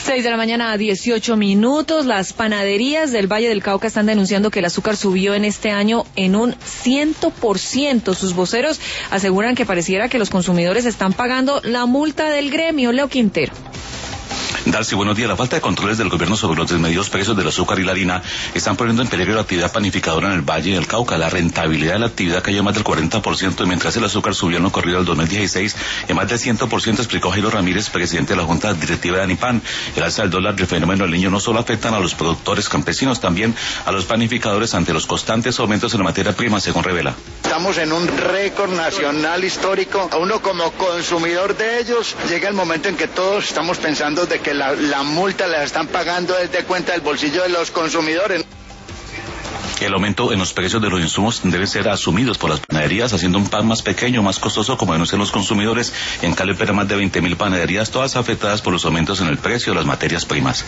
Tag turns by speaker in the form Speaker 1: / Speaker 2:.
Speaker 1: 6 de la mañana, 18 minutos. Las panaderías del Valle del Cauca están denunciando que el azúcar subió en este año en un 100%. Sus voceros aseguran que pareciera que los consumidores están pagando la multa del gremio. Leo Quintero.
Speaker 2: Darcy, buenos días. La falta de controles del gobierno sobre los desmedidos precios del azúcar y la harina están poniendo en peligro la actividad panificadora en el Valle del Cauca. La rentabilidad de la actividad cayó más del 40%, mientras el azúcar subió en lo corrido del 2016 en más del 100%, explicó Jairo Ramírez, presidente de la Junta Directiva de ANIPAN. El alza del dólar y el fenómeno del Niño no solo afectan a los productores campesinos, también a los panificadores ante los constantes aumentos en la materia prima, según revela.
Speaker 3: Estamos en un récord nacional histórico. A uno como consumidor de ellos llega el momento en que todos estamos pensando de que la multa la están pagando desde cuenta del bolsillo de los consumidores.
Speaker 2: El aumento en los precios de los insumos debe ser asumidos por las panaderías, haciendo un pan más pequeño, más costoso, como denuncian los consumidores. En Cali opera más de 20.000 panaderías, todas afectadas por los aumentos en el precio de las materias primas.